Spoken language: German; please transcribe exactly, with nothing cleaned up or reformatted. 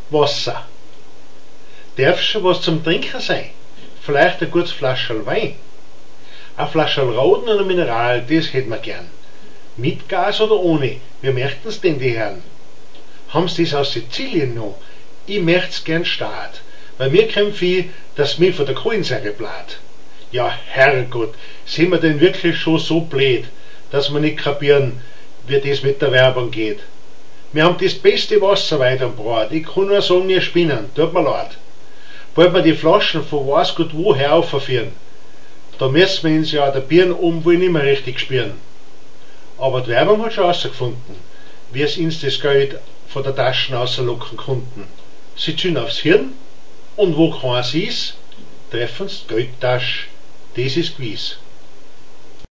Wasser. Darf schon was zum Trinken sein? Vielleicht ein gutes Flascherl Wein? Ein Flascherl Roten oder Mineral, das hätten wir gern. Mit Gas oder ohne? Wie möchten's denn die Herren? Haben's das aus Sizilien noch? Ich möcht's gern Start, weil mir kämpfe ich, dass mir von der Kohlensäure bläht. Ja, Herrgott, sind wir denn wirklich schon so blöd, dass wir nicht kapieren, wie das mit der Werbung geht? Wir haben das beste Wasser weit am Bord. Ich kann nur sagen, wir spinnen, tut mir leid. Bald wir die Flaschen von weiß Gott woher aufführen, da müssen wir uns ja der Birnen oben wohl nicht mehr richtig spüren. Aber die Werbung hat schon herausgefunden, wie es uns das Geld von der Taschen rauslocken konnten. Sie ziehen aufs Hirn und wo keins ist, treffen sie die Geldtasche. Das ist gewiss.